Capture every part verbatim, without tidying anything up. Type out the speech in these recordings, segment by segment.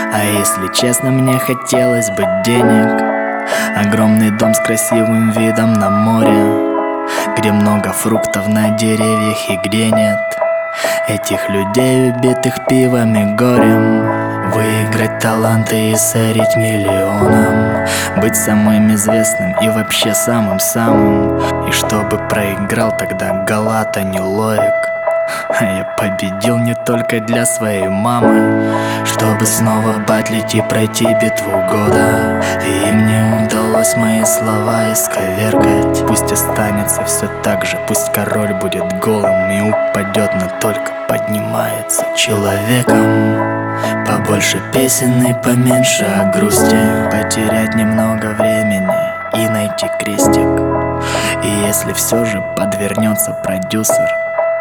А если честно, мне хотелось бы денег, огромный дом с красивым видом на море, где много фруктов на деревьях и где нет этих людей, убитых пивом и горем. Выиграть таланты и сорить миллионом, быть самым известным и вообще самым-самым. И чтобы проиграл тогда Галат, а не Лорик. А я победил не только для своей мамы, чтобы снова батлить и пройти битву года. И им не удалось мои слова исковеркать. Пусть останется все так же, пусть король будет голым и упадет, но только поднимается человеком. Побольше песен и поменьше о грусти, потерять немного времени и найти крестик. И если все же подвернется продюсер,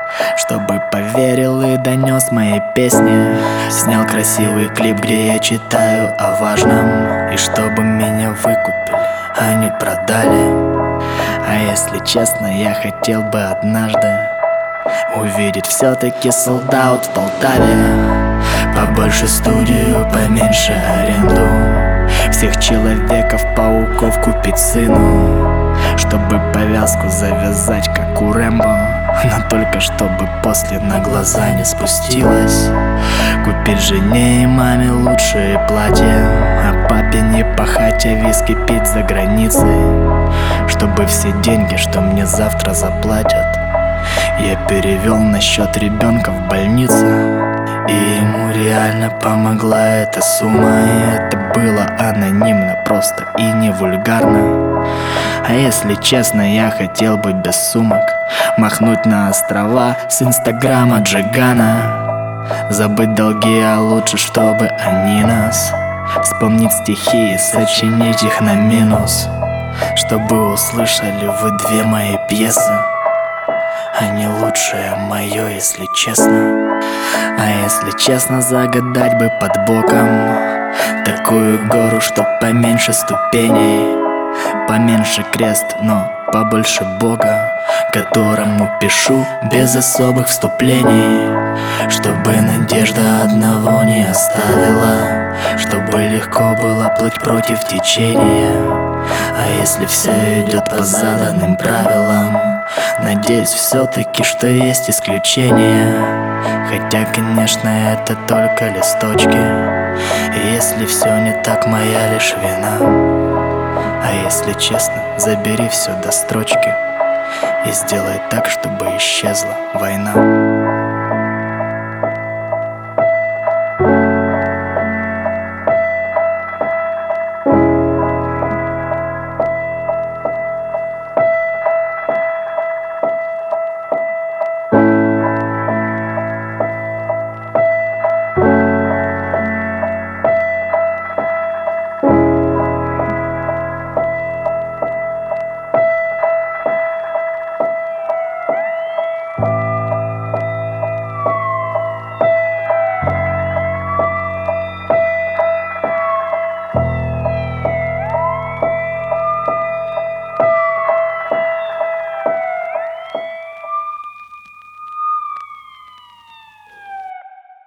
чтобы поверил и донес мои песни, снял красивый клип, где я читаю о важном, и чтобы меня выкупили, а не продали. А если честно, я хотел бы однажды увидеть все-таки солдат в Полтаве. Побольше студию, поменьше аренду, всех Человеков-пауков купить сыну, чтобы повязку завязать, как у Рэмбо, но только чтобы после на глаза не спустилась. Купить жене и маме лучшие платья, а папе не пахать, а виски пить за границей, чтобы все деньги, что мне завтра заплатят, я перевел на счет ребенка в больнице. И ему реально помогла эта сумма, и это было анонимно, просто и не вульгарно. А если честно, я хотел бы без сумок махнуть на острова с инстаграма Джигана, забыть долги, а лучше, чтобы они нас, вспомнить стихи и сочинить их на минус, чтобы услышали вы две мои пьесы, а не лучшее мое, если честно. А если честно, загадать бы под боком такую гору, чтоб поменьше ступеней, поменьше крест, но побольше Бога, которому пишу без особых вступлений, чтобы надежда одного не оставила, чтобы легко было плыть против течения. А если все идет по заданным правилам, надеюсь все-таки, что есть исключения. Хотя, конечно, это только листочки, и если все не так, моя лишь вина. А если честно, забери все до строчки и сделай так, чтобы исчезла война.